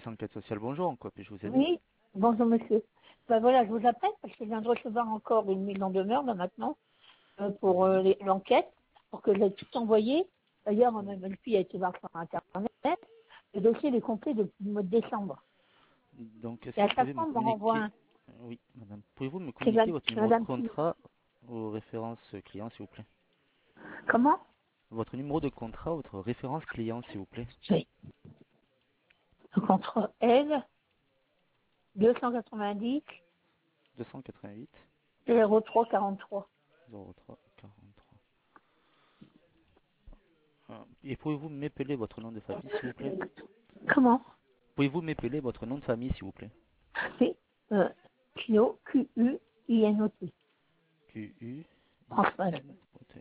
enquête sociale, bonjour, en quoi puis-je vous aider? Oui, bonjour monsieur. Ben voilà, je vous appelle parce que je viens de recevoir encore une mise en demeure là maintenant pour Oui. l'enquête, pour que j'ai tout envoyé. D'ailleurs, ma fille a été voir sur Internet. Le dossier est complet depuis le mois de décembre. Donc, est-ce Et que à vous chaque pouvez me fois, on me renvoie communiquer... un. Oui, madame. Pouvez-vous me C'est communiquer votre numéro de madame contrat aux références clients, s'il vous plaît? Comment? Votre numéro de contrat, votre référence client, s'il vous plaît. Oui. Le contrat L 290 288 0343. 03 43. Et pouvez-vous m'épeler votre nom de famille, s'il vous plaît? Comment? Pouvez-vous m'épeler votre nom de famille, s'il vous plaît? C'est Quino, Q-U-I-N-O-T. Françoise. Q-U-I-N-O-T.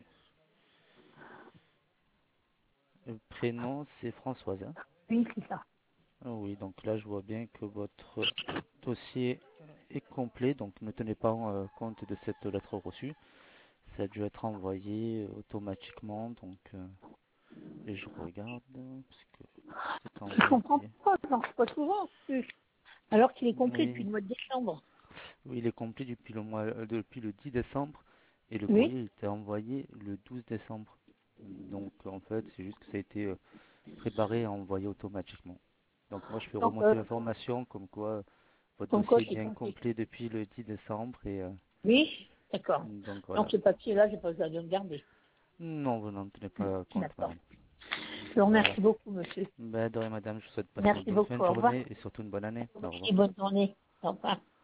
Le prénom, c'est Françoise, hein? Oui, c'est ça. Ah oui, donc là, je vois bien que votre dossier est complet, donc ne tenez pas compte de cette lettre reçue. Ça a dû être envoyé automatiquement, donc et je regarde, parce que c'est Je comprends envoyé. pas, j'en reçois pas souvent en plus. Alors qu'il est complet depuis Oui, le mois de décembre. oui, il est complet depuis depuis le 10 décembre, et le Oui. courrier il était envoyé le 12 décembre. Donc en fait, c'est juste que ça a été préparé et envoyé automatiquement. Donc moi, je fais Donc, remonter l'information comme quoi votre ton dossier code est est bien complet. complet depuis le 10 décembre, et Oui, d'accord. donc Donc voilà. ce papier-là, j'ai pas besoin de le garder. Non, vous n'en tenez pas compte, D'accord. madame. Je vous Voilà. remercie beaucoup, monsieur. Ben, de rien, madame, je vous souhaite de passer une Merci bonne fin beaucoup. de Au revoir. journée et surtout une bonne année. Au revoir. Et bonne journée. Au revoir.